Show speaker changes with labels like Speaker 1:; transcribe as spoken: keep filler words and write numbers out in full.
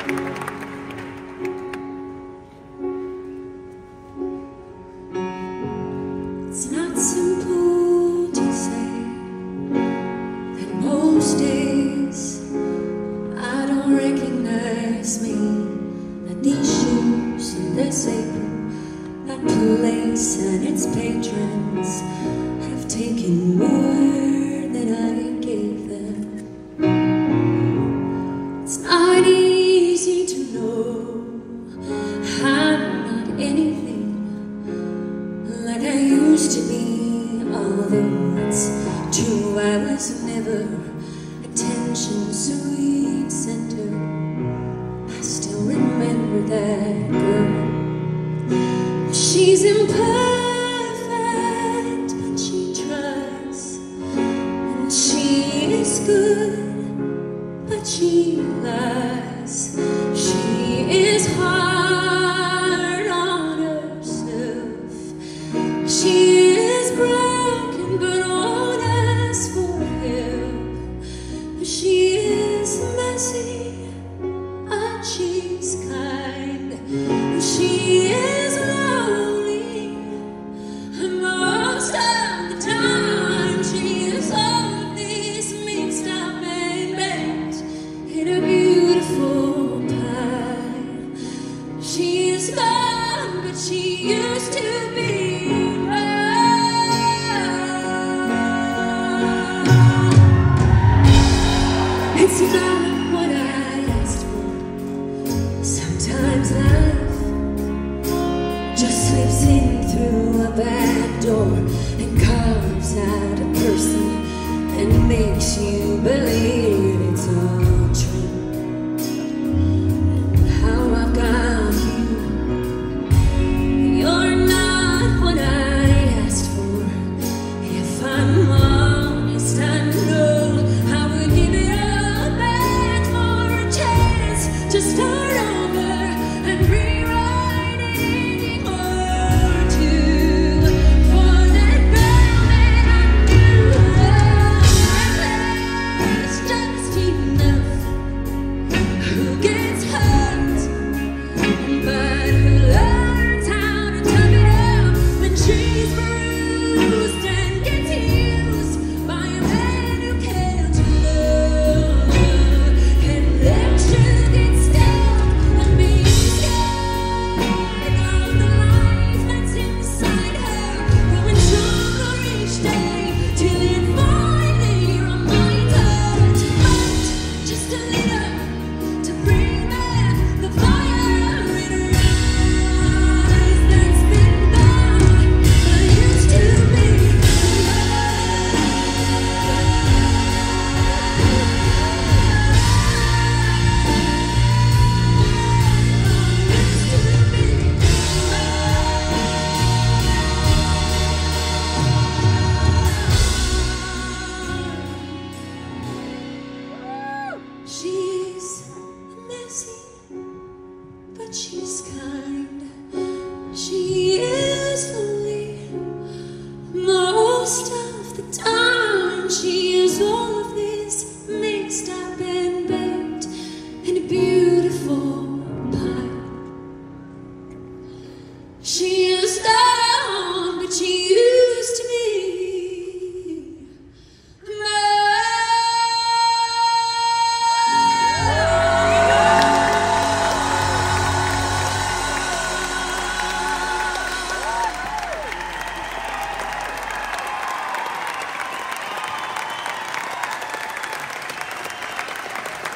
Speaker 1: It's not simple to say that most days I don't recognize me, that these shoes and this apron, that place and its patrons have taken more than I gave them. It's not easy to know I'm not anything like I used to be, although it's true I was never attention sweet center. I still remember that girl. She's imperfect, but she tries, and she is good, but she lies. She is hard on herself. She is broken, but won't ask for help. She is messy, but she's kind. She is lonely, and most of the time she is all this mixed up and baked in a beautiful pie. She is gone, but she used to be mine. It's not what I asked for. Sometimes life just slips in through a back door and carves out a person and makes you believe it's all true. And how I've got you, you're not what I asked for. If I'm honest, I know I would give it all back for a chance to start over and rewrite anything or two for that girl that I knew. It's just enough. Who gets hurt, but who learns how to tuck it up when she's bruised and gets used by a man who can't love, and then she'll get stuck and be scared of the life that's inside her, growing stronger each day till it finally reminds her to fight just a little, to bring back the fire in her eyes that's been gone, but used to be She's messy, but she's kind. She